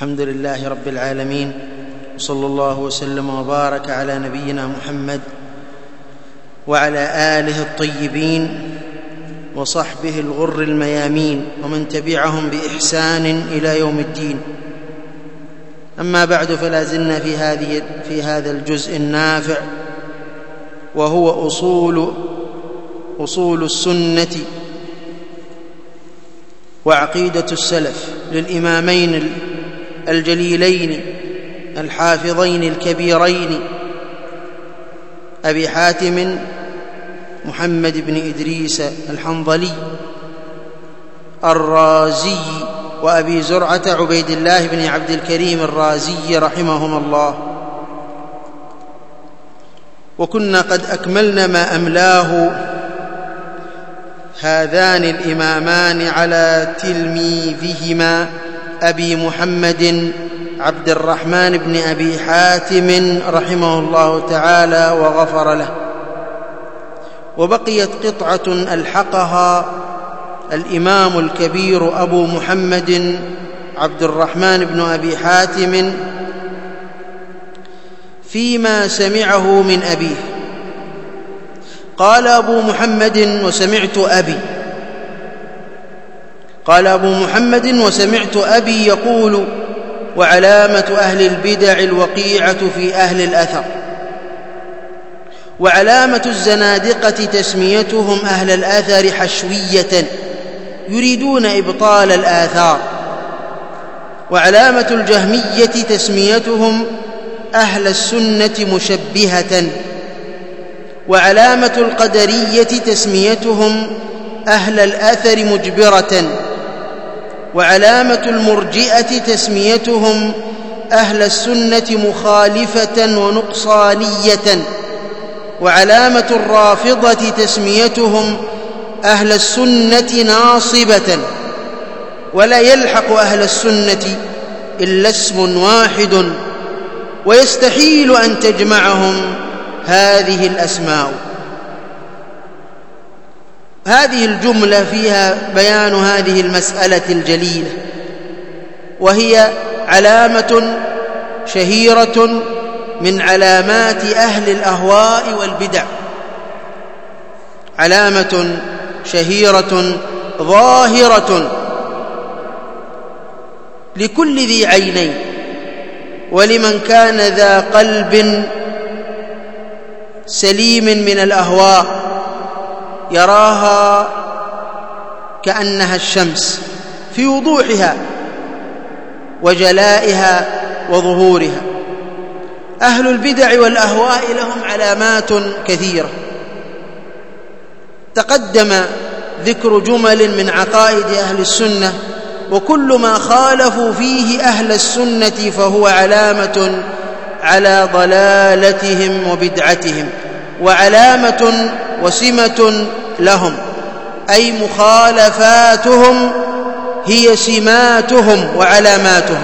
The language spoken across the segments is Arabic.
الحمد لله رب العالمين، وصلى الله وسلم وبارك على نبينا محمد وعلى آله الطيبين وصحبه الغر الميامين ومن تبعهم بإحسان إلى يوم الدين. أما بعد، فلا زلنا في هذا الجزء النافع، وهو أصول السنة وعقيدة السلف للإمامين الجليلين الحافظين الكبيرين أبي حاتم محمد بن إدريس الحنظلي الرازي، وأبي زرعة عبيد الله بن عبد الكريم الرازي رحمهما الله. وكنا قد أكملنا ما أملاه هذان الإمامان على تلميذهما أبي محمد عبد الرحمن بن أبي حاتم رحمه الله تعالى وغفر له. وبقيت قطعة ألحقها الإمام الكبير أبو محمد عبد الرحمن بن أبي حاتم فيما سمعه من أبيه. قال أبو محمد: وسمعت أبي يقول: وعلامة أهل البدع الوقيعة في أهل الأثر، وعلامة الزنادقة تسميتهم أهل الأثر حشوية يريدون إبطال الآثار، وعلامة الجهمية تسميتهم أهل السنة مشبهة، وعلامة القدرية تسميتهم أهل الأثر مجبرة، وعلامة المرجئة تسميتهم أهل السنة مخالفة ونقصانية، وعلامة الرافضة تسميتهم أهل السنة ناصبة، ولا يلحق أهل السنة إلا اسم واحد، ويستحيل أن تجمعهم هذه الأسماء. هذه الجملة فيها بيان هذه المسألة الجليلة، وهي علامة شهيرة من علامات أهل الأهواء والبدع، علامة شهيرة ظاهرة لكل ذي عينين، ولمن كان ذا قلب سليم من الأهواء يراها كأنها الشمس في وضوحها وجلائها وظهورها. أهل البدع والأهواء لهم علامات كثيرة، تقدم ذكر جمل من عقائد أهل السنة، وكل ما خالفوا فيه أهل السنة فهو علامة على ضلالتهم وبدعتهم، وعلامة وسمة لهم، أي مخالفاتهم هي سماتهم وعلاماتهم.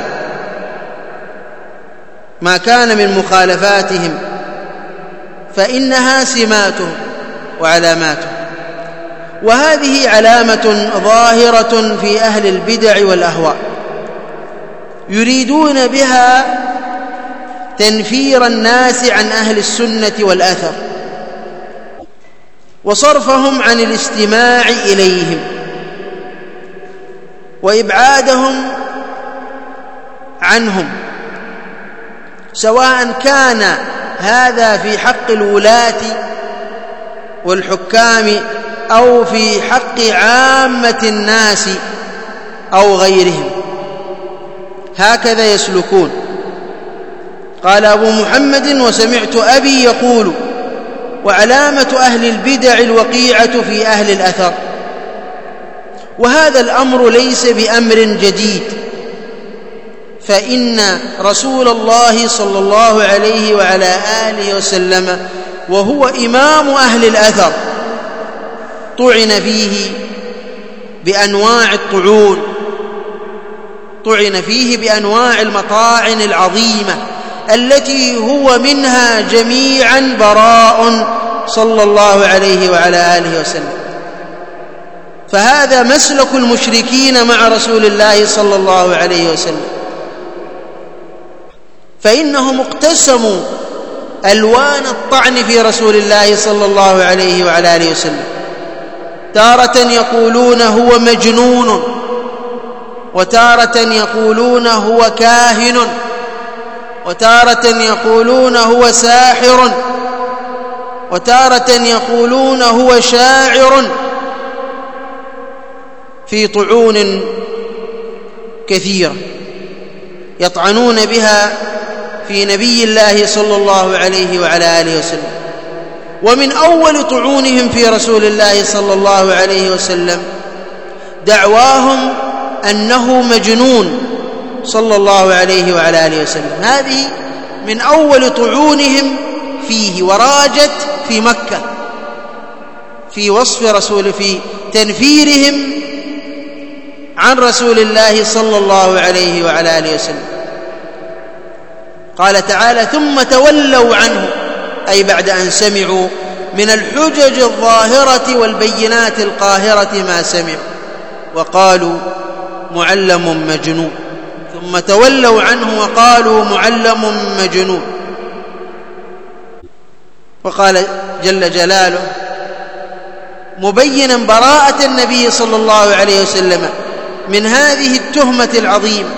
ما كان من مخالفاتهم فإنها سماتهم وعلاماتهم، وهذه علامة ظاهرة في أهل البدع والأهواء، يريدون بها تنفير الناس عن أهل السنة والأثر، وصرفهم عن الاستماع إليهم، وإبعادهم عنهم، سواء كان هذا في حق الولاة والحكام أو في حق عامة الناس أو غيرهم، هكذا يسلكون. قال أبو محمد: وسمعت أبي يقول: وعلامة أهل البدع الوقيعة في أهل الأثر. وهذا الأمر ليس بأمر جديد، فإن رسول الله صلى الله عليه وعلى آله وسلم وهو إمام أهل الأثر طعن فيه بأنواع الطعون، طعن فيه بأنواع المطاعن العظيمة التي هو منها جميعا براء صلى الله عليه وعلى آله وسلم. فهذا مسلك المشركين مع رسول الله صلى الله عليه وسلم، فإنهم اقتسموا ألوان الطعن في رسول الله صلى الله عليه وعلى آله وسلم. تارة يقولون هو مجنون، وتارة يقولون هو كاهن، وتارة يقولون هو ساحر، وتارة يقولون هو شاعر، في طعون كثيرة يطعنون بها في نبي الله صلى الله عليه وعلى آله وسلم. ومن أول طعونهم في رسول الله صلى الله عليه وسلم دعواهم أنه مجنون صلى الله عليه وعلى آله وسلم. هذه من أول طعونهم فيه، وراجت في مكة في وصف رسول، في تنفيرهم عن رسول الله صلى الله عليه وعلى آله وسلم. قال تعالى: ثم تولوا عنه، أي بعد أن سمعوا من الحجج الظاهرة والبينات القاهرة ما سمعوا، وقالوا معلم مجنون. ثم تولوا عنه وقالوا معلم مجنون. وقال جل جلاله مبينا براءة النبي صلى الله عليه وسلم من هذه التهمة العظيمة: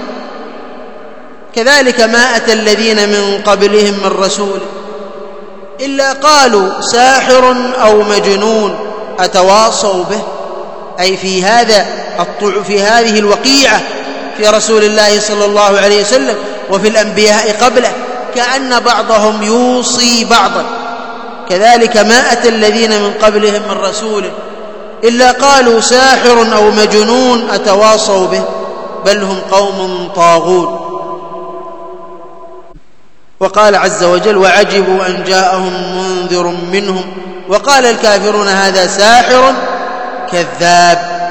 كذلك ما أتى الذين من قبلهم من رسول إلا قالوا ساحر أو مجنون أتواصوا به. أي في هذه الوقيعة في رسول الله صلى الله عليه وسلم وفي الأنبياء قبله، كأن بعضهم يوصي بعضا. كذلك ما أتى الذين من قبلهم من رسول إلا قالوا ساحر أو مجنون أتواصوا به بل هم قوم طاغون. وقال عز وجل: وعجبوا أن جاءهم منذر منهم وقال الكافرون هذا ساحر كذاب.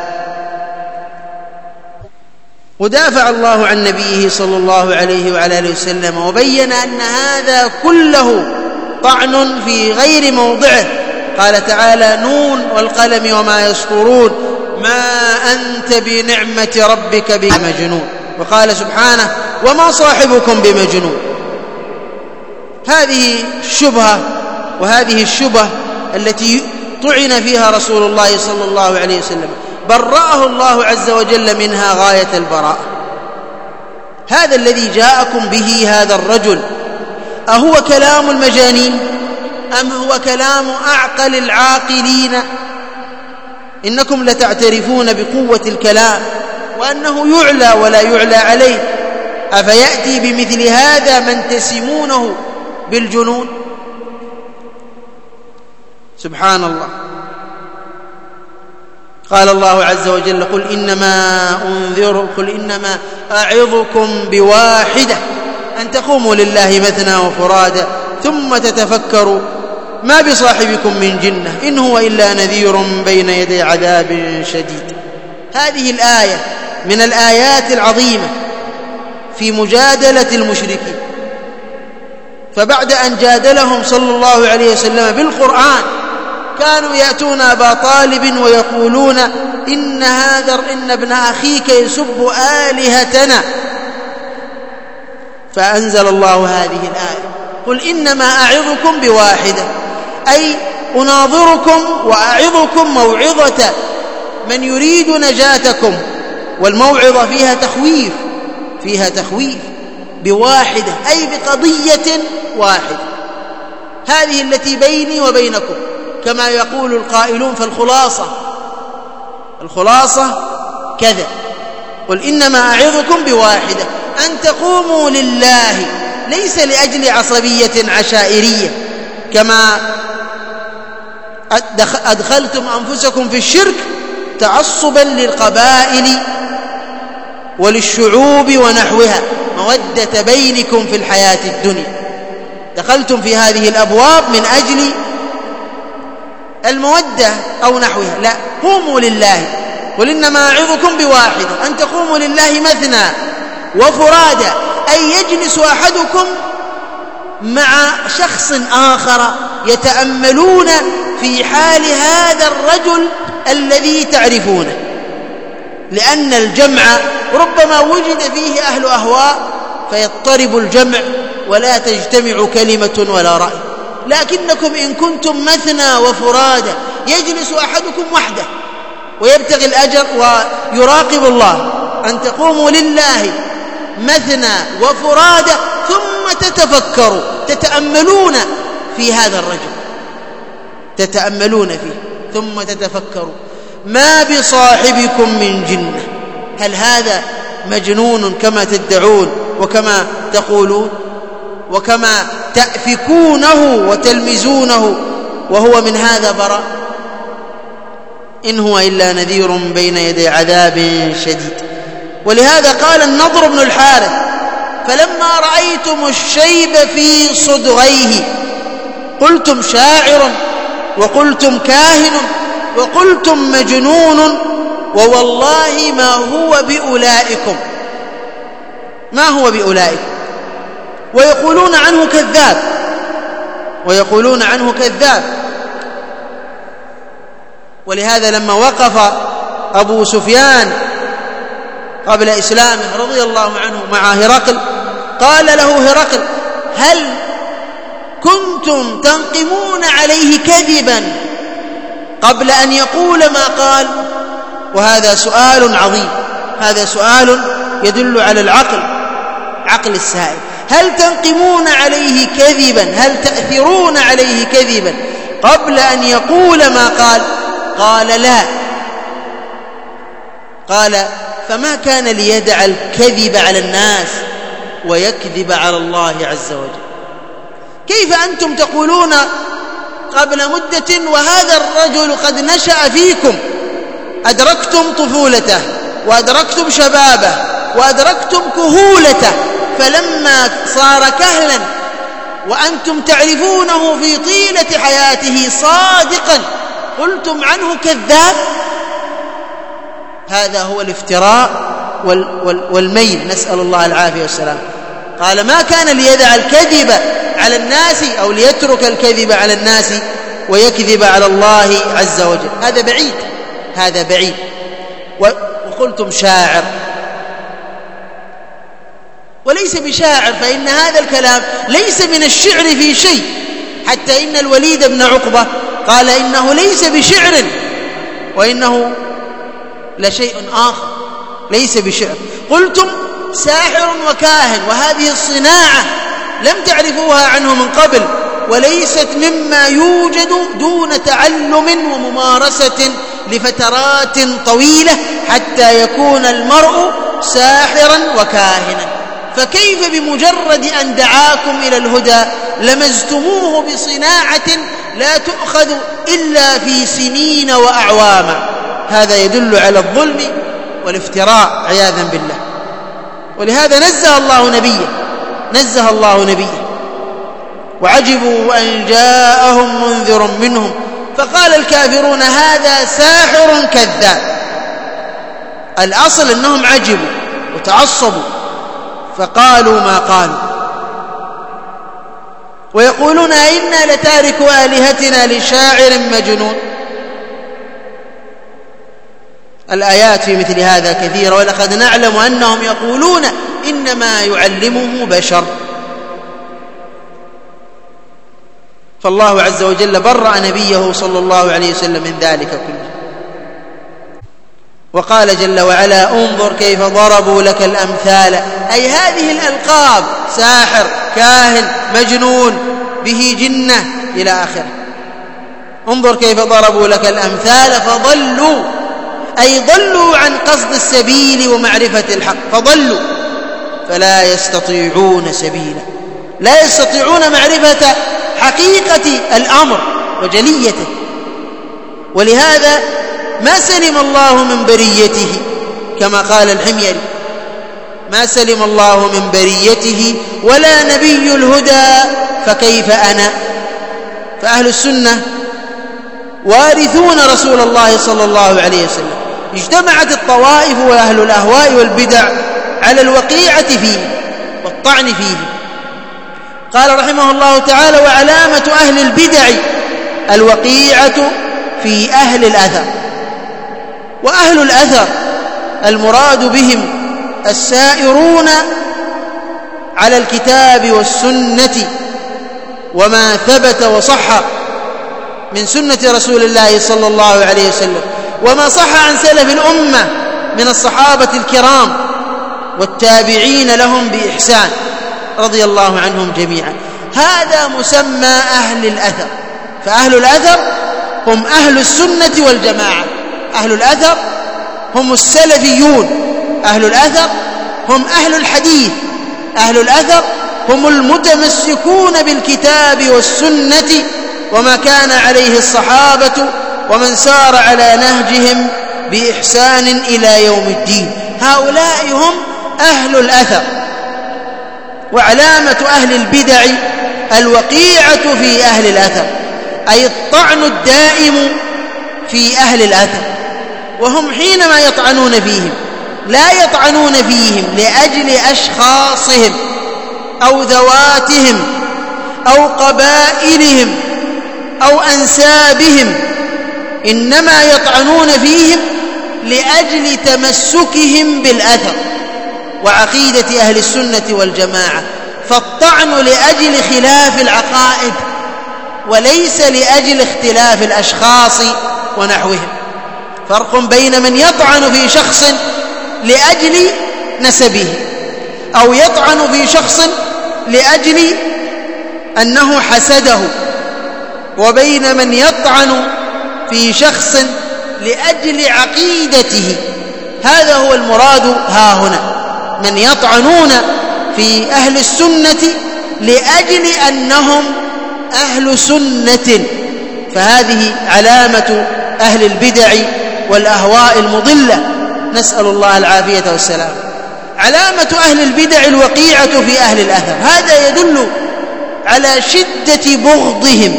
ودافع الله عن نبيه صلى الله عليه وعلى آله وسلم وبين أن هذا كله طعن في غير موضعه. قال تعالى: نون والقلم وما يسطرون ما أنت بنعمة ربك بمجنون. وقال سبحانه: وما صاحبكم بمجنون. هذه الشبهة وهذه الشبهة التي طعن فيها رسول الله صلى الله عليه وسلم برأه الله عز وجل منها غاية البراءة. هذا الذي جاءكم به هذا الرجل أهو كلام المجانين أم هو كلام أعقل العاقلين؟ إنكم لتعترفون بقوة الكلام وأنه يعلى ولا يعلى عليه، أفيأتي بمثل هذا من تسمونه بالجنون؟ سبحان الله. قال الله عز وجل: قل إنما أعظكم بواحدة أن تقوموا لله مثنى وفرادى ثم تتفكروا ما بصاحبكم من جنة إن هو إلا نذير بين يدي عذاب شديد. هذه الآية من الآيات العظيمة في مجادلة المشركين. فبعد أن جادلهم صلى الله عليه وسلم بالقرآن كانوا يأتون أبا طالب ويقولون: إن ابن أخيك يسب آلهتنا. فأنزل الله هذه الآية: قل إنما أعظكم بواحدة، أي أناظركم وأعظكم موعظة من يريد نجاتكم، والموعظة فيها تخويف بواحدة، أي بقضية واحدة، هذه التي بيني وبينكم، كما يقول القائلون. فالخلاصة كذا: قل إنما أعظكم بواحدة أن تقوموا لله، ليس لأجل عصبية عشائرية كما أدخلتم أنفسكم في الشرك تعصبا للقبائل وللشعوب ونحوها، مودة بينكم في الحياة الدنيا. دخلتم في هذه الأبواب من أجل المودة أو نحوها، لا، قوموا لله. قل إنما أعظكم بواحدة أن تقوموا لله مثنى وفرادى، أي يجلس أحدكم مع شخص آخر يتأملون في حال هذا الرجل الذي تعرفونه، لأن الجمع ربما وجد فيه أهل أهواء فيضطرب الجمع ولا تجتمع كلمة ولا رأي، لكنكم إن كنتم مثنى وفرادى يجلس أحدكم وحده ويبتغي الأجر ويراقب الله، أن تقوموا لله مثنى وفرادى ثم تتفكروا، تتأملون في هذا الرجل، تتأملون فيه ثم تتفكروا ما بصاحبكم من جنة، هل هذا مجنون كما تدعون وكما تقولون وكما تأفكونه وتلمزونه وهو من هذا براء؟ إن هو إلا نذير بين يدي عذاب شديد. ولهذا قال النضر بن الحارث: فلما رأيتم الشيب في صدغيه قلتم شاعر وقلتم كاهن وقلتم مجنون، ووالله ما هو بأولئكم، ما هو بأولئكم، ويقولون عنه كذاب، ويقولون عنه كذاب. ولهذا لما وقف أبو سفيان قبل إسلامه رضي الله عنه مع هرقل قال له هرقل: هل كنتم تنقمون عليه كذبا قبل أن يقول ما قال؟ وهذا سؤال عظيم، هذا سؤال يدل على العقل، عقل السائل. هل تنقمون عليه كذبا، هل تأثرون عليه كذبا قبل أن يقول ما قال؟ قال: لا. قال: فما كان ليدع الكذب على الناس ويكذب على الله عز وجل. كيف أنتم تقولون قبل مدة وهذا الرجل قد نشأ فيكم، أدركتم طفولته وأدركتم شبابه وأدركتم كهولته، فلما صار كهلا وأنتم تعرفونه في طيلة حياته صادقا قلتم عنه كذاب؟ هذا هو الافتراء والميل، نسأل الله العافية والسلام. قال: ما كان ليدع الكذب على الناس أو ليترك الكذب على الناس ويكذب على الله عز وجل. هذا بعيد، هذا بعيد. وقلتم شاعر، وليس بشاعر، فإن هذا الكلام ليس من الشعر في شيء، حتى إن الوليد بن عقبة قال إنه ليس بشعر وإنه لشيء آخر، ليس بشعر. قلتم ساحر وكاهن، وهذه الصناعة لم تعرفوها عنه من قبل، وليست مما يوجد دون تعلم وممارسة لفترات طويلة حتى يكون المرء ساحرا وكاهنا. فكيف بمجرد أن دعاكم إلى الهدى لمزتموه بصناعة لا تؤخذ إلا في سنين وأعواما؟ هذا يدل على الظلم والافتراء عياذا بالله. ولهذا نزه الله نبيه وعجبوا أن جاءهم منذر منهم فقال الكافرون هذا ساحر كذاب. الأصل أنهم عجبوا وتعصبوا فقالوا ما قالوا، ويقولون إنا لتاركوا آلهتنا لشاعر مجنون. الآيات في مثل هذا كثيرة، ولقد نعلم أنهم يقولون إنما يعلمه بشر. فالله عز وجل برأ نبيه صلى الله عليه وسلم من ذلك كله. وقال جل وعلا انظر كيف ضربوا لك الأمثال، أي هذه الألقاب: ساحر، كاهن، مجنون، به جنة، إلى آخره. انظر كيف ضربوا لك الأمثال فضلوا، أي ضلوا عن قصد السبيل ومعرفة الحق، فضلوا فلا يستطيعون سبيلا، لا يستطيعون معرفة حقيقة الأمر وجليته. ولهذا ما سلم الله من بريته، كما قال الحميري: ما سلم الله من بريته ولا نبي الهدى فكيف أنا. فأهل السنة وارثون رسول الله صلى الله عليه وسلم. اجتمعت الطوائف وأهل الأهواء والبدع على الوقيعة فيه والطعن فيه. قال رحمه الله تعالى: وعلامة أهل البدع الوقيعة في أهل الأثر. وأهل الأثر المراد بهم السائرون على الكتاب والسنة وما ثبت وصح من سنة رسول الله صلى الله عليه وسلم، وما صح عن سلف الأمة من الصحابة الكرام والتابعين لهم بإحسان رضي الله عنهم جميعا. هذا مسمى أهل الأثر. فأهل الأثر هم أهل السنة والجماعة، أهل الأثر هم السلفيون، أهل الأثر هم أهل الحديث، أهل الأثر هم المتمسكون بالكتاب والسنة وما كان عليه الصحابة ومن سار على نهجهم بإحسان إلى يوم الدين. هؤلاء هم أهل الأثر. وعلامة أهل البدع الوقيعة في أهل الأثر، أي الطعن الدائم في أهل الأثر. وهم حينما يطعنون فيهم لا يطعنون فيهم لأجل أشخاصهم أو ذواتهم أو قبائلهم أو أنسابهم، إنما يطعنون فيهم لأجل تمسكهم بالأثر وعقيدة أهل السنة والجماعة. فالطعن لأجل خلاف العقائد وليس لأجل اختلاف الأشخاص ونحوهم. فرق بين من يطعن في شخص لأجل نسبه أو يطعن في شخص لأجل أنه حسده، وبين من يطعن في شخص لأجل عقيدته. هذا هو المراد ها هنا، من يطعنون في أهل السنة لأجل أنهم أهل سنة. فهذه علامة أهل البدع والأهواء المضلة، نسأل الله العافية والسلام. علامة أهل البدع الوقيعة في أهل الأثر، هذا يدل على شدة بغضهم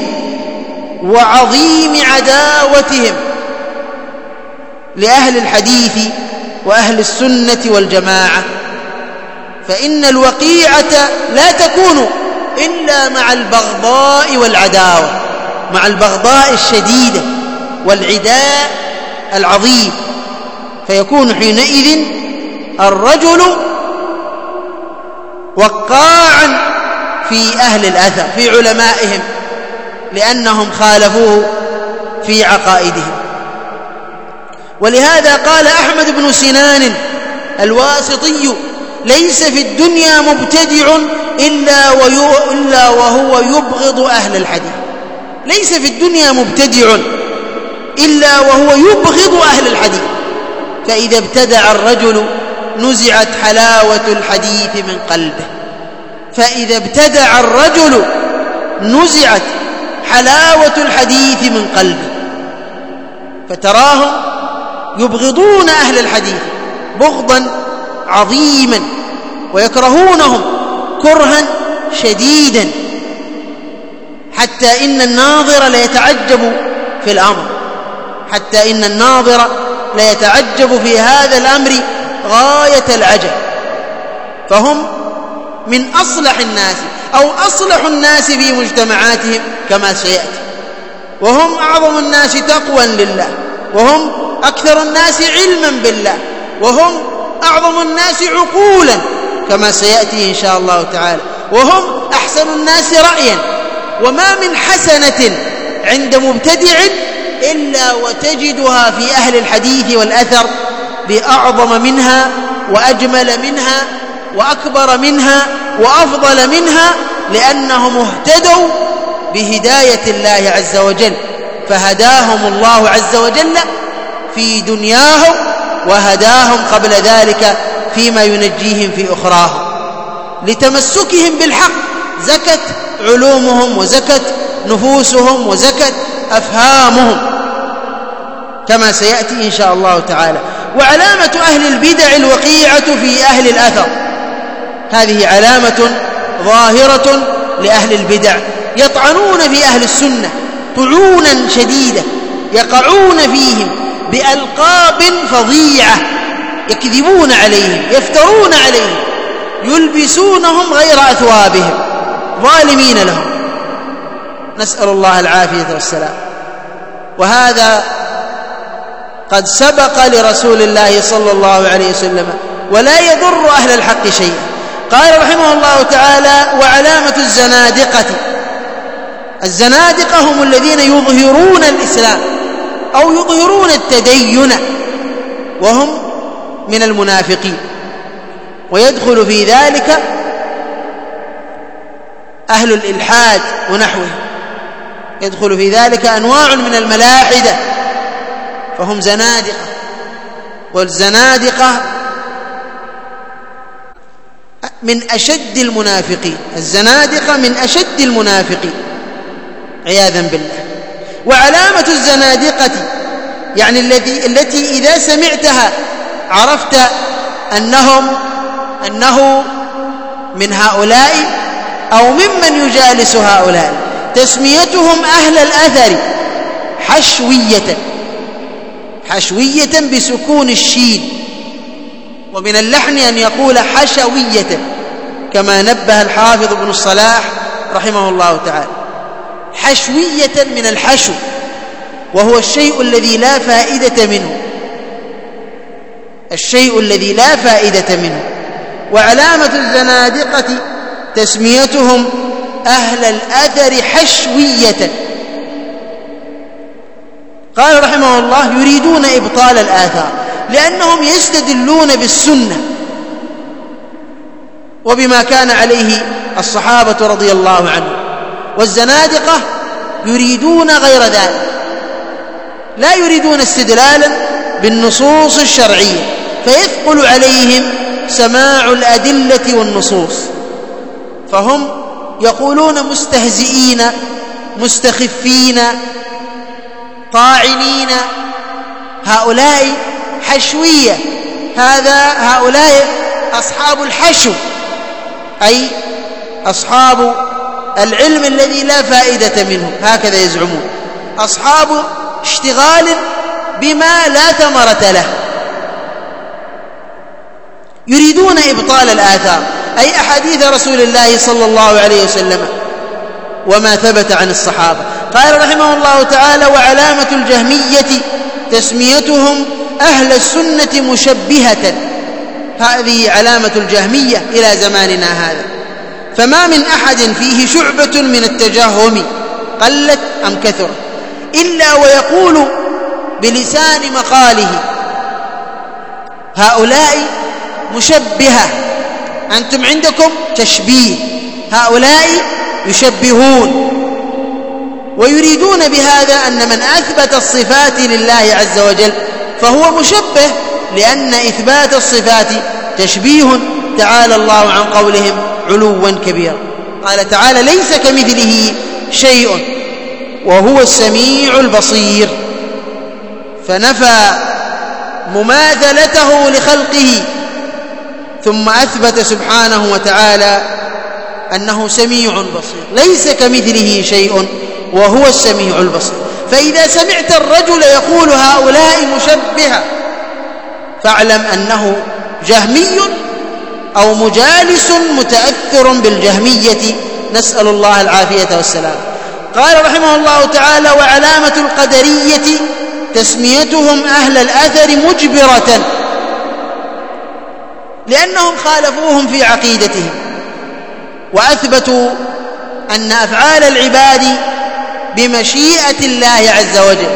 وعظيم عداوتهم لأهل الحديث وأهل السنة والجماعة. فإن الوقيعة لا تكون إلا مع البغضاء والعداوة، مع البغضاء الشديدة والعداء العظيم. فيكون حينئذ الرجل وقاعا في أهل الأثر في علمائهم لأنهم خالفوه في عقائدهم. ولهذا قال أحمد بن سنان الواسطي: ليس في الدنيا مبتدع إلا وهو يبغض أهل الحديث. ليس في الدنيا مبتدع إلا وهو يبغض أهل الحديث. فإذا ابتدع الرجل نزعت حلاوة الحديث من قلبه. فإذا ابتدع الرجل نزعت حلاوة الحديث من قلبه. فتراهم يبغضون أهل الحديث بغضا عظيما ويكرهونهم كرها شديدا، حتى إن الناظر ليتعجب في الأمر، حتى إن الناظر ليتعجب في هذا الأمر غاية العجب. فهم من أصلح الناس أو أصلح الناس في مجتمعاتهم كما سيأتي، وهم أعظم الناس تقوى لله، وهم أكثر الناس علما بالله، وهم أعظم الناس عقولا كما سيأتي إن شاء الله تعالى، وهم أحسن الناس رأيا. وما من حسنة عند مبتدع إلا وتجدها في أهل الحديث والأثر بأعظم منها وأجمل منها وأكبر منها وأفضل منها، لأنهم اهتدوا بهداية الله عز وجل، فهداهم الله عز وجل في دنياهم وهداهم قبل ذلك فيما ينجيهم في أخراهم. لتمسكهم بالحق زكت علومهم وزكت نفوسهم وزكت أفهامهم كما سيأتي إن شاء الله تعالى. وعلامة أهل البدع الوقيعة في أهل الأثر، هذه علامة ظاهرة لأهل البدع، يطعنون في أهل السنة طعونا شديدة، يقعون فيهم بألقاب فظيعة، يكذبون عليهم، يفترون عليهم، يلبسونهم غير أثوابهم، ظالمين لهم، نسأل الله العافية والسلام. وهذا قد سبق لرسول الله صلى الله عليه وسلم، ولا يضر أهل الحق شيئا. قال رحمه الله تعالى: وعلامة الزنادقة، الزنادقة هم الذين يظهرون الإسلام أو يظهرون التدين، وهم من المنافقين، ويدخل في ذلك أهل الإلحاد ونحوه، يدخل في ذلك أنواع من الملاحدة، فهم زنادقة. والزنادقة من أشد المنافقين، الزنادقة من أشد المنافقين عياذا بالله. وعلامة الزنادقة يعني التي إذا سمعتها عرفت أنه من هؤلاء أو ممن يجالس هؤلاء، تسميتهم أهل الأثر حشوية بسكون الشين، ومن اللحن أن يقول حشوية، كما نبه الحافظ ابن الصلاح رحمه الله تعالى. حشوية من الحشو، وهو الشيء الذي لا فائدة منه، الشيء الذي لا فائدة منه. وعلامة الزنادقة تسميتهم أهل الأثر حشوية. قال رحمه الله: يريدون إبطال الآثار، لأنهم يستدلون بالسنة وبما كان عليه الصحابة رضي الله عنهم. والزنادقة يريدون غير ذلك، لا يريدون استدلالا بالنصوص الشرعية، فيثقل عليهم سماع الأدلة والنصوص، فهم يقولون مستهزئين مستخفين طاعنين. هؤلاء حشوية، هؤلاء أصحاب الحشو، أي أصحاب العلم الذي لا فائدة منه، هكذا يزعمون، أصحاب اشتغال بما لا ثمرة له. يريدون إبطال الآثار، أي أحاديث رسول الله صلى الله عليه وسلم وما ثبت عن الصحابة. قال رحمه الله تعالى: وعلامة الجهمية تسميتهم أهل السنة مشبهة. هذه علامة الجهمية إلى زماننا هذا، فما من أحد فيه شعبة من التجهم قلت أم كثرت إلا ويقول بلسان مقاله: هؤلاء مشبهة، أنتم عندكم تشبيه، هؤلاء يشبهون. ويريدون بهذا أن من أثبت الصفات لله عز وجل فهو مشبه، لأن إثبات الصفات تشبيه، تعالى الله عن قولهم علوا كبيرا. قال تعالى: ليس كمثله شيء وهو السميع البصير، فنفى مماثلته لخلقه، ثم أثبت سبحانه وتعالى أنه سميع بصير، ليس كمثله شيء وهو السميع البصير. فإذا سمعت الرجل يقول هؤلاء مشبهة فاعلم أنه جهمي أو مجالس متأثر بالجهمية، نسأل الله العافية والسلام. قال رحمه الله تعالى: وعلامة القدرية تسميتهم أهل الأثر مجبرة، لأنهم خالفوهم في عقيدتهم، وأثبتوا أن أفعال العباد بمشيئة الله عز وجل،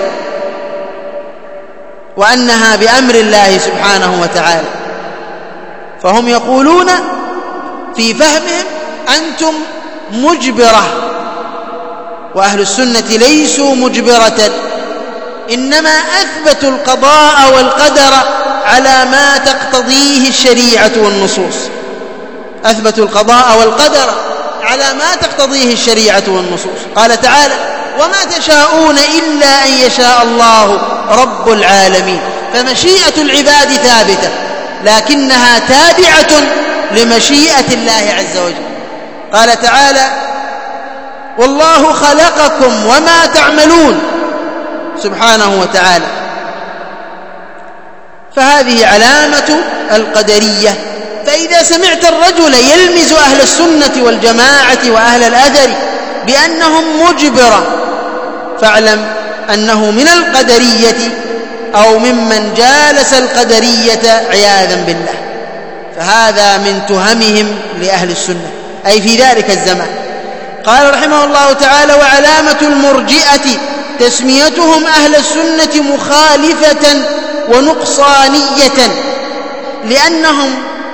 وأنها بأمر الله سبحانه وتعالى. فهم يقولون في فهمهم: أنتم مجبرة، وأهل السنة ليسوا مجبرة، إنما أثبتوا القضاء والقدر على ما تقتضيه الشريعة والنصوص، أثبتوا القضاء والقدر على ما تقتضيه الشريعة والنصوص. قال تعالى: وما تشاءون إلا أن يشاء الله رب العالمين. فمشيئة العباد ثابتة، لكنها تابعة لمشيئة الله عز وجل. قال تعالى: والله خلقكم وما تعملون، سبحانه وتعالى. فهذه علامة القدرية. فإذا سمعت الرجل يلمز أهل السنة والجماعة وأهل الأثر بأنهم مجبرة فاعلم أنه من القدرية أو ممن جالس القدرية عياذا بالله. فهذا من تهمهم لأهل السنة أي في ذلك الزمان. قال رحمه الله تعالى: وعلامة المرجئة تسميتهم أهل السنة مخالفة ونقصانية، لأنهم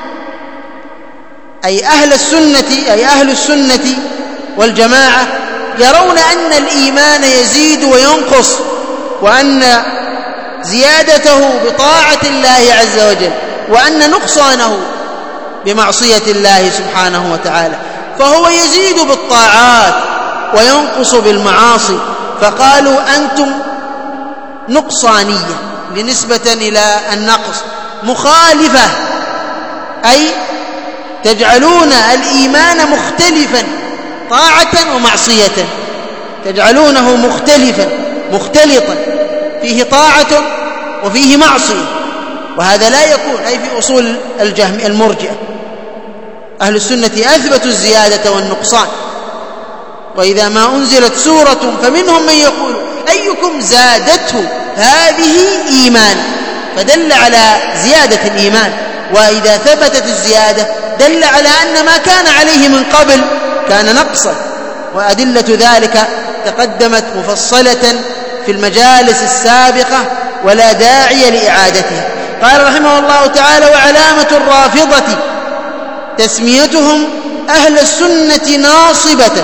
أي أهل السنة والجماعة يرون أن الإيمان يزيد وينقص، وأن زيادته بطاعة الله عز وجل، وأن نقصانه بمعصية الله سبحانه وتعالى، فهو يزيد بالطاعات وينقص بالمعاصي. فقالوا أنتم نقصانية لنسبة إلى النقص، مخالفة أي تجعلون الإيمان مختلفا طاعة ومعصية، تجعلونه مختلطا فيه طاعة وفيه معصية، وهذا لا يكون أي في أصول الجهم المرجئة. أهل السنة أثبتوا الزيادة والنقصان، وإذا ما أنزلت سورة فمنهم من يقول أيكم زادته هذه إيمان، فدل على زيادة الإيمان، وإذا ثبتت الزيادة دل على أن ما كان عليه من قبل كان نقصا، وأدلة ذلك تقدمت مفصلة في المجالس السابقة ولا داعي لإعادتها. قال رحمه الله تعالى: وعلامة الرافضة تسميتهم أهل السنة ناصبة،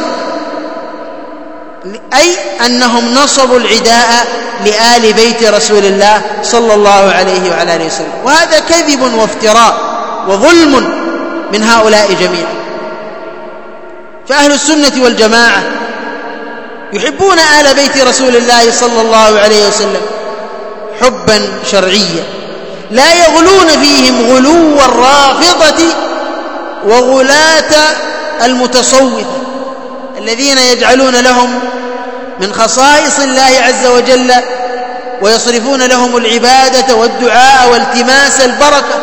أي أنهم نصبوا العداء لآل بيت رسول الله صلى الله عليه وعلى آله وسلم، وهذا كذب وافتراء وظلم من هؤلاء جميعا. فأهل السنة والجماعة يحبون آل بيت رسول الله صلى الله عليه وسلم حبا شرعيا، لا يغلون فيهم غلو الرافضة وغلاة المتصوفة الذين يجعلون لهم من خصائص الله عز وجل ويصرفون لهم العبادة والدعاء والتماس البركة،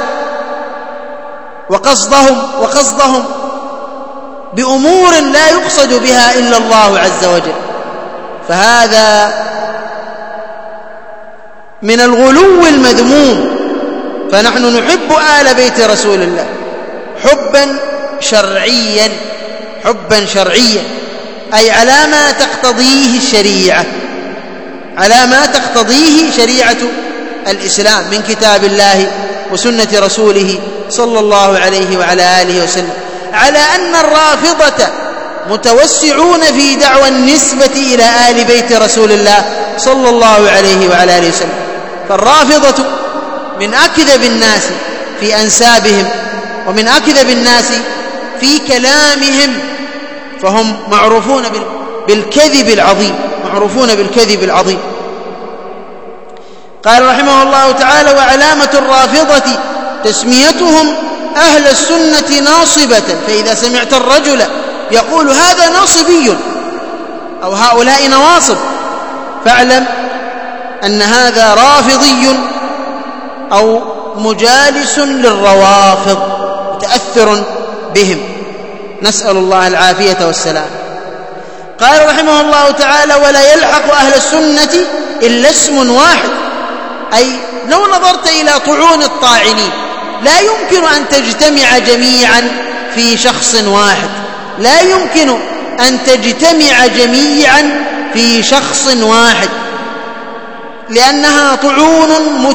وقصدهم بأمور لا يقصد بها إلا الله عز وجل، فهذا من الغلو المذموم. فنحن نحب آل بيت رسول الله حبا شرعيا، أي على ما تقتضيه الشريعة، على ما تقتضيه شريعة الإسلام من كتاب الله وسنة رسوله صلى الله عليه وعلى آله وسلم، على أن الرافضة متوسعون في دعوى النسبة إلى آل بيت رسول الله صلى الله عليه وعلى آله وسلم. فالرافضة من أكذب الناس في أنسابهم ومن أكذب الناس في كلامهم، فهم معروفون بالكذب العظيم. قال رحمه الله تعالى: وعلامة الرافضة تسميتهم أهل السنة ناصبة، فإذا سمعت الرجل يقول هذا ناصبي أو هؤلاء نواصب فاعلم أن هذا رافضي أو مجالس للروافض متأثر بهم، نسأل الله العافية والسلام. قال رحمه الله تعالى: ولا يلحق أهل السنة إلا اسم واحد، أي لو نظرت إلى طعون الطاعنين لا يمكن أن تجتمع جميعا في شخص واحد، لا يمكن أن تجتمع جميعا في شخص واحد، لأنها طعون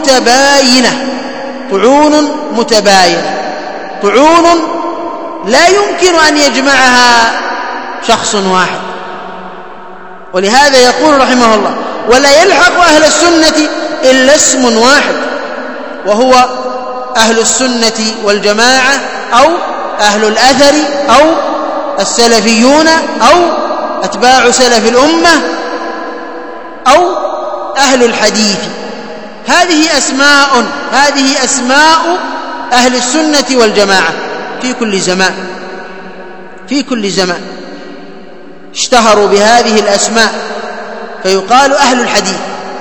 متباينة، طعون لا يمكن أن يجمعها شخص واحد. ولهذا يقول رحمه الله: ولا يلحق أهل السنة إلا اسم واحد، وهو أهل السنة والجماعة أو أهل الأثر أو السلفيون أو أتباع سلف الأمة أو أهل الحديث. هذه أسماء أهل السنة والجماعة في كل زمان اشتهروا بهذه الأسماء، فيقال أهل الحديث،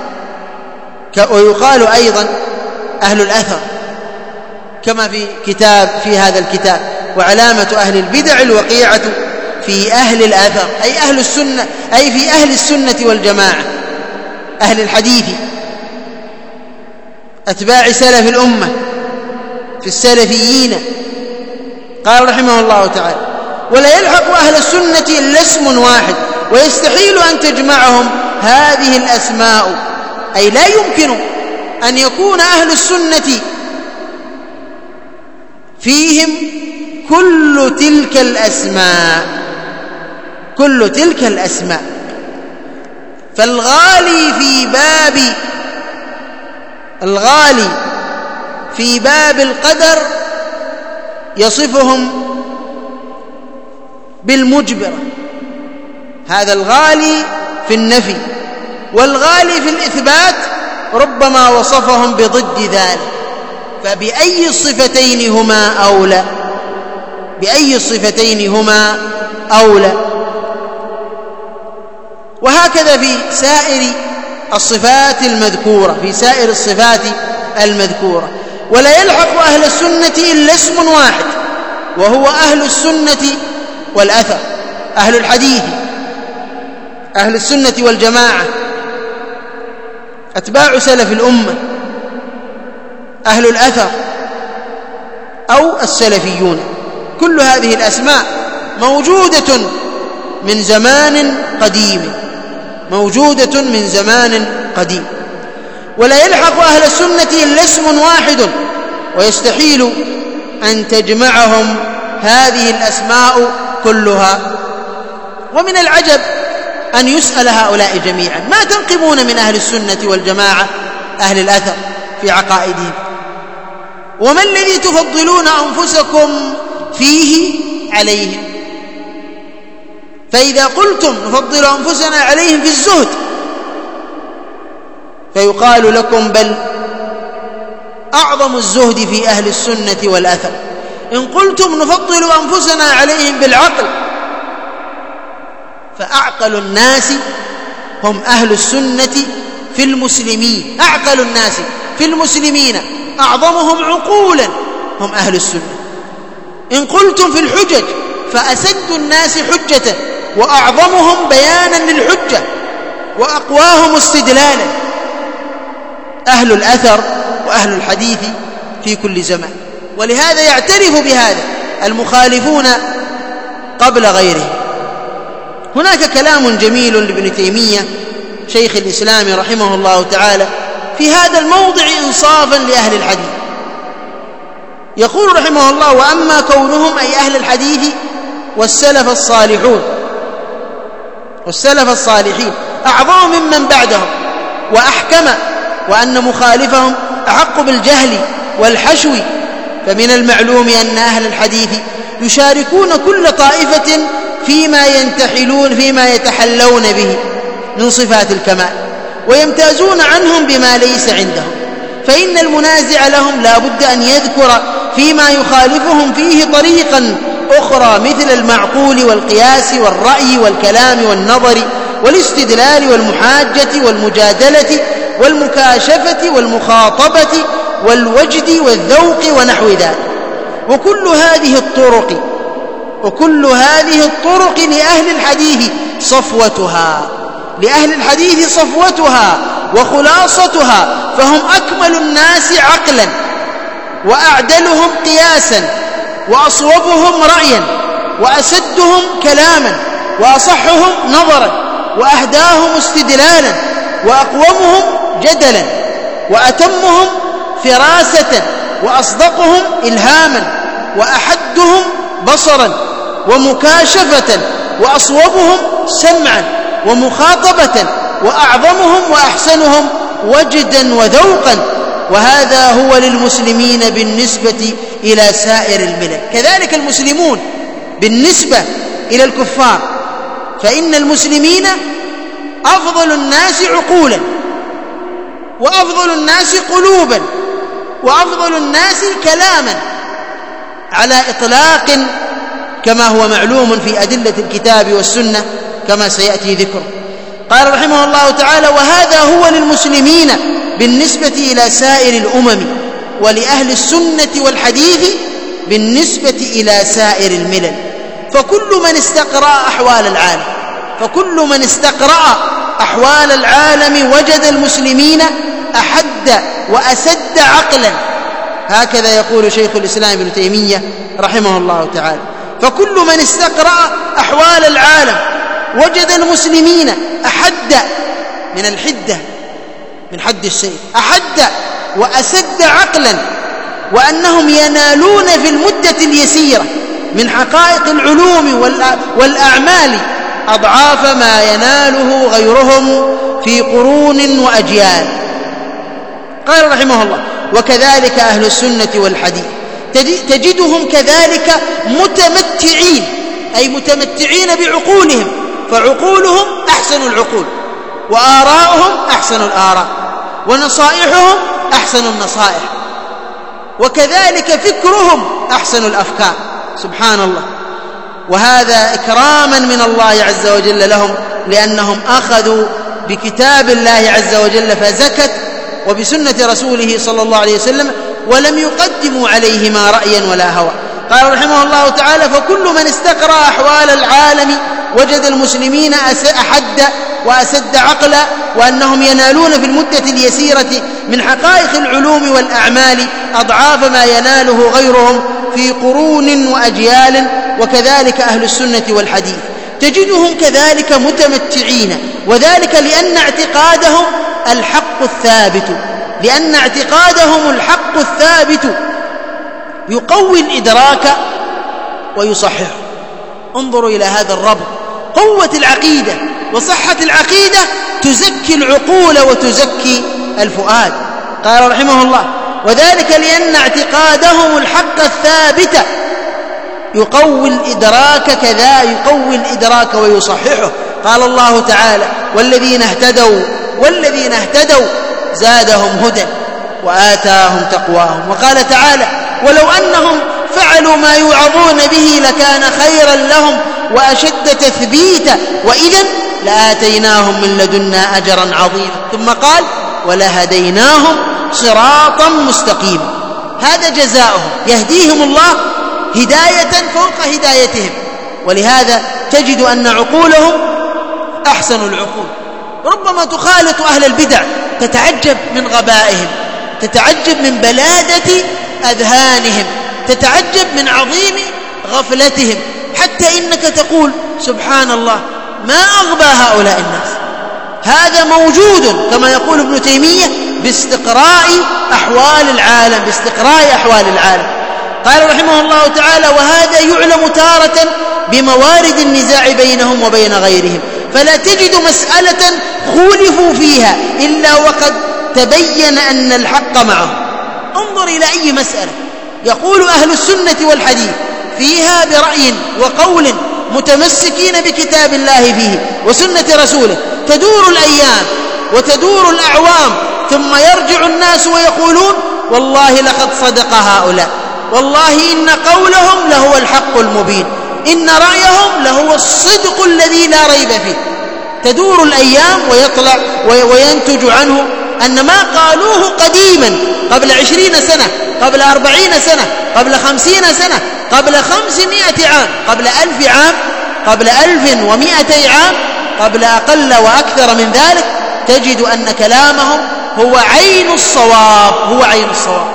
ويقال أيضا أهل الأثر، كما في هذا الكتاب: وعلامة أهل البدع الوقيعة في أهل الأثر، أي أهل السنة، أي في أهل السنة والجماعة، أهل الحديث، أتباع سلف الأمة، في السلفيين قال رحمه الله تعالى: ولا يلحق أهل السنة إلا اسم واحد ويستحيل أن تجمعهم هذه الأسماء، أي لا يمكن أن يكون أهل السنة فيهم كل تلك الأسماء. فالغالي في باب القدر يصفهم بالمجبرة، هذا الغالي في النفي، والغالي في الإثبات ربما وصفهم بضد ذلك. فبأي الصفتين هما أولى؟ وهكذا في سائر الصفات المذكورة. ولا يلحق أهل السنة إلا اسم واحد، وهو أهل السنة والأثر، أهل الحديث، أهل السنة والجماعة، أتباع سلف الأمة، أهل الأثر أو السلفيون. كل هذه الأسماء موجودة من زمان قديم. ولا يلحق أهل السنة إلا اسم واحد ويستحيل أن تجمعهم هذه الأسماء كلها. ومن العجب أن يسأل هؤلاء جميعا: ما تنقمون من أهل السنة والجماعة أهل الأثر في عقائدهم؟ وما الذي تفضلون أنفسكم فيه عليهم؟ فإذا قلتم نفضل أنفسنا عليهم في الزهد فيقال لكم: بل أعظم الزهد في أهل السنة والأثر. إن قلتم نفضل أنفسنا عليهم بالعقل فأعقل الناس هم أهل السنة في المسلمين، أعقل الناس في المسلمين أعظمهم عقولا هم أهل السنة. إن قلتم في الحجج فأسد الناس حجة وأعظمهم بيانا للحجة وأقواهم استدلالا أهل الأثر وأهل الحديث في كل زمان. ولهذا يعترف بهذا المخالفون قبل غيرهم. هناك كلام جميل لابن تيمية شيخ الإسلام رحمه الله تعالى في هذا الموضع إنصافا لأهل الحديث. يقول رحمه الله: وأما كونهم أي أهل الحديث والسلف الصالحين أعظم ممن بعدهم وأحكم، وأن مخالفهم أحق بالجهل والحشو، فمن المعلوم أن أهل الحديث يشاركون كل طائفة فيما يتحلون به من صفات الكمال، ويمتازون عنهم بما ليس عندهم. فإن المنازع لهم لا بد أن يذكر فيما يخالفهم فيه طريقا أخرى، مثل المعقول والقياس والرأي والكلام والنظر والاستدلال والمحاجة والمجادلة والمكاشفة والمخاطبة والوجد والذوق ونحو ذلك. وكل هذه الطرق لأهل الحديث صفوتها وخلاصتها، فهم أكمل الناس عقلا وأعدلهم قياسا وأصوبهم رأيا وأسدهم كلاما وأصحهم نظرا وأهداهم استدلالا وأقومهم جدلا وأتمهم فراسة وأصدقهم إلهاما وأحدهم بصرا ومكاشفة وأصوبهم سمعا ومخاطبة وأعظمهم وأحسنهم وجدا وذوقا. وهذا هو للمسلمين بالنسبة إلى سائر الملل. كذلك المسلمون بالنسبة إلى الكفار، فإن المسلمين أفضل الناس عقولا وأفضل الناس قلوبا وأفضل الناس كلاما على إطلاق، كما هو معلوم في أدلة الكتاب والسنة كما سيأتي ذكره. قال رحمه الله تعالى: وهذا هو للمسلمين بالنسبة إلى سائر الأمم، ولأهل السنة والحديث بالنسبة إلى سائر الملل. فكل من استقرأ أحوال العالم وجد المسلمين أحد وأسد عقلا هكذا يقول شيخ الإسلام ابن تيمية رحمه الله تعالى. فكل من استقرأ أحوال العالم وجد المسلمين أحد من الحدة، من حد السيف، أحد وأسد عقلا، وأنهم ينالون في المدة اليسيرة من حقائق العلوم والأعمال أضعاف ما يناله غيرهم في قرون وأجيال. قال رحمه الله: وكذلك أهل السنة والحديث تجدهم كذلك متمتعين، أي متمتعين بعقولهم، فعقولهم أحسن العقول، وآراؤهم أحسن الآراء، ونصائحهم أحسن النصائح، وكذلك فكرهم أحسن الأفكار. سبحان الله. وهذا إكراما من الله عز وجل لهم، لأنهم أخذوا بكتاب الله عز وجل فزكت، وبسنة رسوله صلى الله عليه وسلم، ولم يقدموا عليهما رأيا ولا هوى. قال رحمه الله تعالى: فكل من استقرأ أحوال العالم وجد المسلمين أحد وأسد عقلا، وأنهم ينالون في المدة اليسيرة من حقائق العلوم والأعمال أضعاف ما يناله غيرهم في قرون وأجيال. وكذلك أهل السنة والحديث تجدهم كذلك متمتعين، وذلك لأن اعتقادهم الحق الثابت، لأن اعتقادهم الحق الثابت يقوي الإدراك ويصحح. انظروا إلى هذا الربط، قوة العقيدة وصحة العقيدة تزكي العقول وتزكي الفؤاد. قال رحمه الله: وذلك لأن اعتقادهم الحق الثابت يقوي الإدراك، كذا يقوي الإدراك ويصححه. قال الله تعالى: والذين اهتدوا زادهم هدى وآتاهم تقواهم. وقال تعالى: ولو أنهم فعلوا ما يوعظون به لكان خيرا لهم وأشد تثبيتا وإذا لآتيناهم من لدنا أجرا عظيما. ثم قال: ولهديناهم صراطا مستقيما. هذا جزاؤهم، يهديهم الله هداية فوق هدايتهم. ولهذا تجد أن عقولهم أحسن العقول. ربما تخالط أهل البدع تتعجب من غبائهم، تتعجب من بلادة أذهانهم، تتعجب من عظيم غفلتهم، حتى إنك تقول: سبحان الله، ما أغبى هؤلاء الناس. هذا موجود كما يقول ابن تيمية باستقراء أحوال العالم، باستقراء أحوال العالم. قال رحمه الله تعالى: وهذا يعلم تارة بموارد النزاع بينهم وبين غيرهم، فلا تجد مسألة خولفوا فيها إلا وقد تبين أن الحق معهم. انظر إلى أي مسألة يقول أهل السنة والحديث فيها برأي وقول متمسكين بكتاب الله فيه وسنة رسوله، تدور الأيام وتدور الأعوام، ثم يرجع الناس ويقولون: والله لقد صدق هؤلاء، والله إن قولهم لهو الحق المبين، إن رأيهم لهو الصدق الذي لا ريب فيه. تدور الأيام ويطلع وينتج عنه أن ما قالوه قديما قبل 20 سنة، قبل 40 سنة، قبل 50 سنة، قبل 500 عام، قبل 1000 عام، قبل 1200 عام، قبل أقل وأكثر من ذلك، تجد أن كلامهم هو عين الصواب، هو عين الصواب.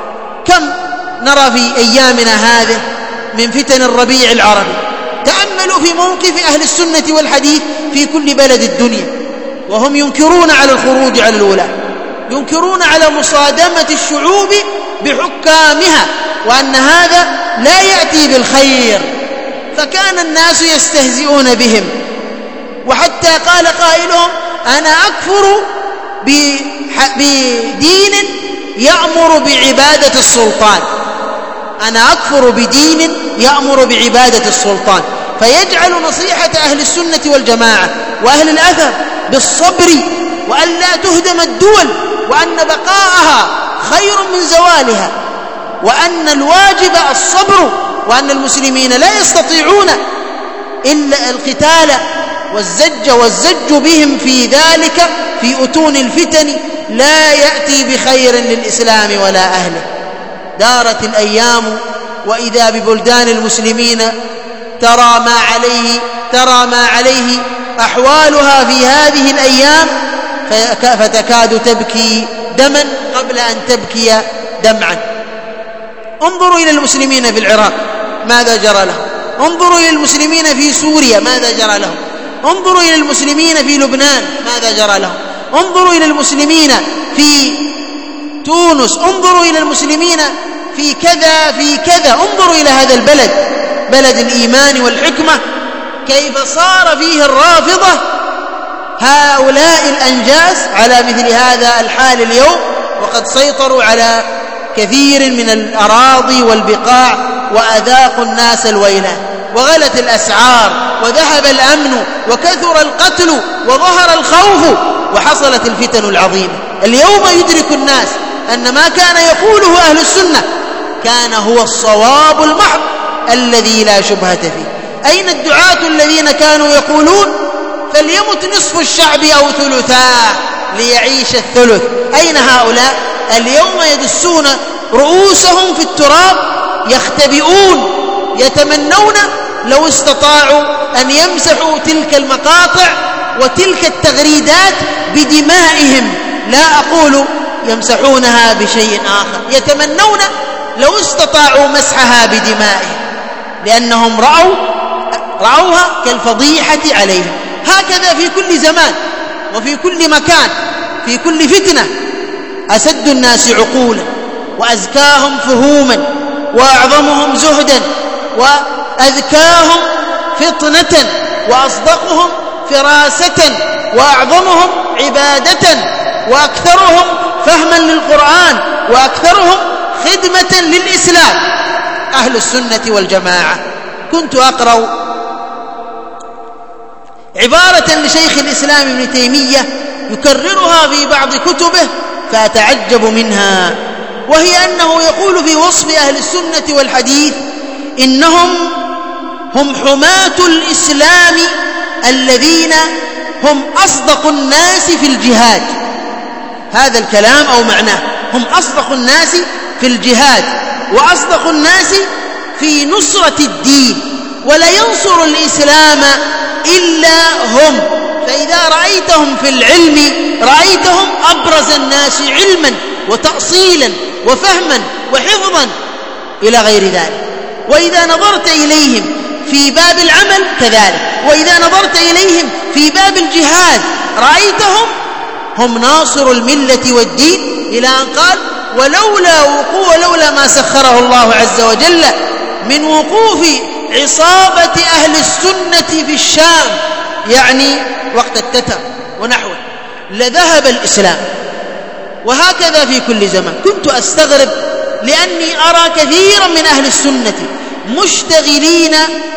كم نرى في أيامنا هذه من فتن الربيع العربي. تأملوا في موقف أهل السنة والحديث في كل بلد الدنيا، وهم ينكرون على الخروج على الولاة، ينكرون على مصادمة الشعوب بحكامها، وأن هذا لا يأتي بالخير، فكان الناس يستهزئون بهم. وحتى قال قائلهم: أنا أكفر بدين يأمر بعبادة السلطان، أنا أكفر بدين يأمر بعبادة السلطان. فيجعل نصيحة أهل السنة والجماعة وأهل الأثر بالصبر، وأن لا تهدم الدول، وأن بقاءها خير من زوالها، وأن الواجب الصبر، وأن المسلمين لا يستطيعون إلا القتال والزج بهم في ذلك في أتون الفتن لا يأتي بخير للإسلام ولا أهله. دارت الأيام وإذا ببلدان المسلمين ترى ما عليه أحوالها في هذه الأيام، فتكاد تبكي دما قبل أن تبكي دمعا. انظروا إلى المسلمين في العراق ماذا جرى لهم، انظروا إلى المسلمين في سوريا ماذا جرى لهم، انظروا إلى المسلمين في لبنان ماذا جرى لهم، انظروا إلى المسلمين في تونس، انظروا إلى المسلمين في كذا في كذا، انظروا إلى هذا البلد، بلد الإيمان والحكمة، كيف صار فيه الرافضة هؤلاء الأنجاس على مثل هذا الحال اليوم، وقد سيطروا على كثير من الأراضي والبقاع وأذاقوا الناس الويلات، وغلت الأسعار وذهب الأمن وكثر القتل وظهر الخوف وحصلت الفتن العظيمة. اليوم يدرك الناس أن ما كان يقوله أهل السنة كان هو الصواب المحض الذي لا شبهة فيه. أين الدعاة الذين كانوا يقولون فليمت نصف الشعب أو ثلثاه ليعيش الثلث؟ أين هؤلاء؟ اليوم يدسون رؤوسهم في التراب، يختبئون، يتمنون لو استطاعوا أن يمسحوا تلك المقاطع وتلك التغريدات بدمائهم، لا أقول يمسحونها بشيء آخر، يتمنون لو استطاعوا مسحها بدمائهم، لأنهم رأوها كالفضيحة عليهم. هكذا في كل زمان وفي كل مكان، في كل فتنة أسد الناس عقولا وأزكاهم فهوما وأعظمهم زهدا وأذكاهم فطنة وأصدقهم فراسة وأعظمهم عبادة وأكثرهم فهما للقرآن وأكثرهم خدمة للإسلام أهل السنة والجماعة. كنت أقرأ عبارة لشيخ الإسلام ابن تيمية يكررها في بعض كتبه فأتعجب منها، وهي أنه يقول في وصف أهل السنة والحديث إنهم هم حماة الإسلام الذين هم أصدق الناس في الجهاد. هذا الكلام أو معناه هم أصدق الناس في الجهاد وأصدق الناس في نصرة الدين، ولا ينصر الإسلام إلا هم. فإذا رأيتهم في العلم رأيتهم أبرز الناس علما وتأصيلا وفهما وحفظا إلى غير ذلك. وإذا نظرت إليهم في باب العمل كذلك، وإذا نظرت إليهم في باب الجهاد رأيتهم هم ناصر الملة والدين، إلى أن قال ولولا ما سخره الله عز وجل من وقوف عصابة أهل السنة في الشام، يعني وقت التتر ونحوه، لذهب الإسلام. وهكذا في كل زمان. كنت أستغرب لأني أرى كثيرا من أهل السنة مشتغلين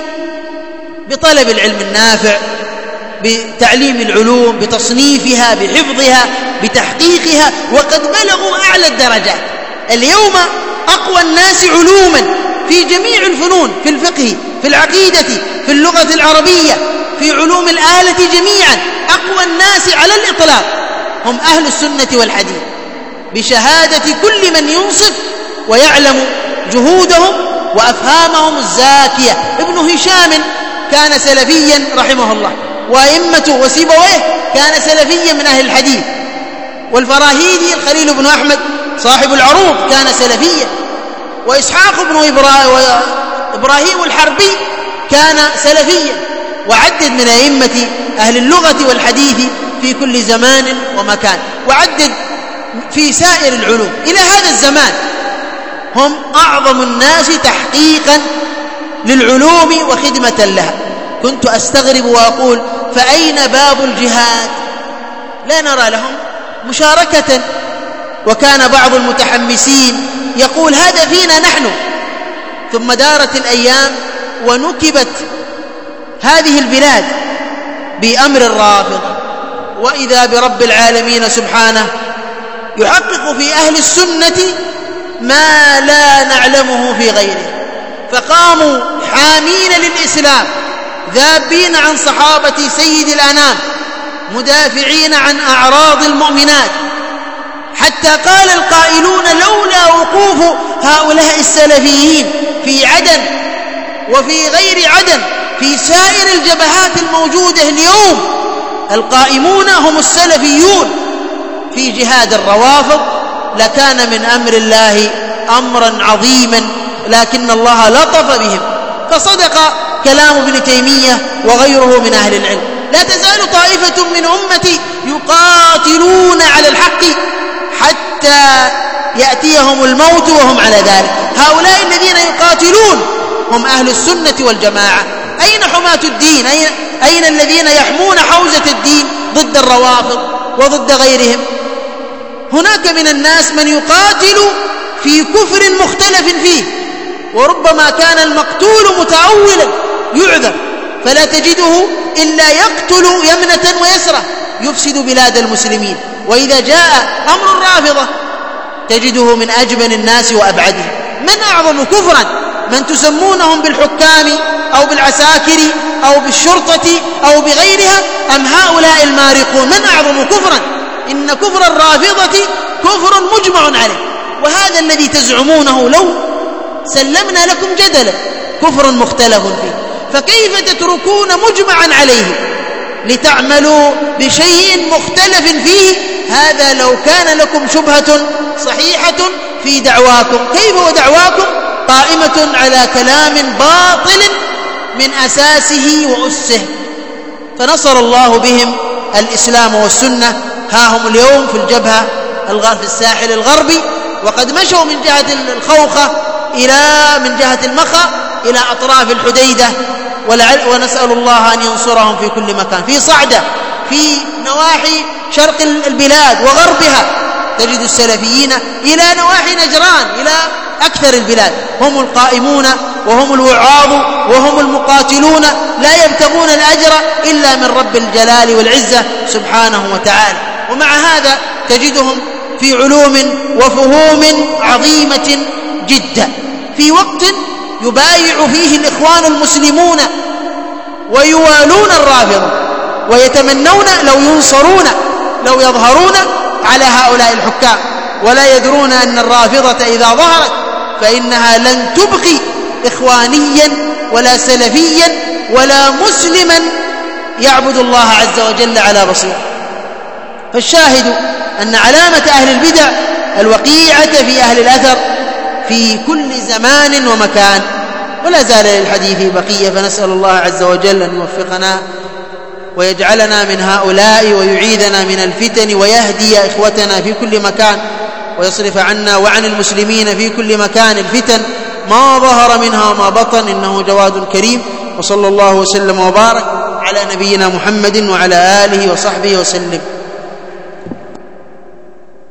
بطلب العلم النافع، بتعليم العلوم، بتصنيفها، بحفظها، بتحقيقها، وقد بلغوا أعلى الدرجات. اليوم أقوى الناس علوما في جميع الفنون، في الفقه، في العقيدة، في اللغة العربية، في علوم الآلة جميعا، أقوى الناس على الإطلاق هم أهل السنة والحديث، بشهادة كل من ينصف ويعلم جهودهم وأفهامهم الزاكية. ابن هشام كان سلفيا رحمه الله، وأئمة وسيبويه كان سلفيا من أهل الحديث، والفراهيدي الخليل بن أحمد صاحب العروض كان سلفيا، وإسحاق بن إبراهيم الحربي كان سلفيا، وعدد من أئمة أهل اللغة والحديث في كل زمان ومكان، وعدد في سائر العلوم. إلى هذا الزمان هم أعظم الناس تحقيقا للعلوم وخدمة لها. كنت أستغرب وأقول فأين باب الجهاد؟ لا نرى لهم مشاركة. وكان بعض المتحمسين يقول هذا فينا نحن. ثم دارت الأيام ونكبت هذه البلاد بأمر الرافضة، وإذا برب العالمين سبحانه يحقق في أهل السنة ما لا نعلمه في غيره، فقاموا حامين للإسلام، ذابين عن صحابة سيد الأنام، مدافعين عن أعراض المؤمنات، حتى قال القائلون لولا وقوف هؤلاء السلفيين في عدن وفي غير عدن في سائر الجبهات الموجودة اليوم، القائمون هم السلفيون في جهاد الروافض، لكان من أمر الله أمرا عظيما، لكن الله لطف بهم. فصدق كلام ابن تيمية وغيره من أهل العلم: لا تزال طائفة من أمتي يقاتلون على الحق حتى يأتيهم الموت وهم على ذلك. هؤلاء الذين يقاتلون هم أهل السنة والجماعة. أين حماة الدين؟ أين الذين يحمون حوزة الدين ضد الروافض وضد غيرهم؟ هناك من الناس من يقاتل في كفر مختلف فيه، وربما كان المقتول متأولا يعذر، فلا تجده إلا يقتل يمنة ويسرة يفسد بلاد المسلمين. وإذا جاء أمر الرافضة تجده من أجبن الناس وأبعدهم. من أعظم كفرا؟ من تسمونهم بالحكام أو بالعساكر أو بالشرطة أو بغيرها، أم هؤلاء المارقون؟ من أعظم كفرا؟ إن كفر الرافضة كفر مجمع عليه، وهذا الذي تزعمونه لو سلمنا لكم جدلا كفر مختلف فيه، فكيف تتركون مجمعا عليه لتعملوا بشيء مختلف فيه؟ هذا لو كان لكم شبهة صحيحة في دعواكم. كيف ودعواكم قائمة على كلام باطل من أساسه وأسه؟ فنصر الله بهم الإسلام والسنة. ها هم اليوم في الجبهة في الساحل الغربي، وقد مشوا من جهة الخوخة من جهة المخا إلى أطراف الحديدة، ونسأل الله أن ينصرهم في كل مكان. في صعدة، في نواحي شرق البلاد وغربها تجد السلفيين، إلى نواحي نجران، إلى أكثر البلاد، هم القائمون وهم الوعاظ وهم المقاتلون، لا يبتغون الأجر إلا من رب الجلال والعزة سبحانه وتعالى. ومع هذا تجدهم في علوم وفهوم عظيمة جدا، في وقت يبايع فيه الإخوان المسلمون ويوالون الرافضة ويتمنون لو ينصرون، لو يظهرون على هؤلاء الحكام، ولا يدرون أن الرافضة إذا ظهرت فإنها لن تبقي إخوانيا ولا سلفيا ولا مسلما يعبد الله عز وجل على بصيرة. فالشاهد أن علامة أهل البدع الوقيعة في أهل الأثر في كل زمان ومكان. ولا زال للحديث بقية، فنسأل الله عز وجل أن يوفقنا ويجعلنا من هؤلاء ويعيذنا من الفتن، ويهدي إخوتنا في كل مكان، ويصرف عنا وعن المسلمين في كل مكان الفتن ما ظهر منها وما بطن، إنه جواد كريم. وصلى الله وسلم وبارك على نبينا محمد وعلى آله وصحبه وسلم.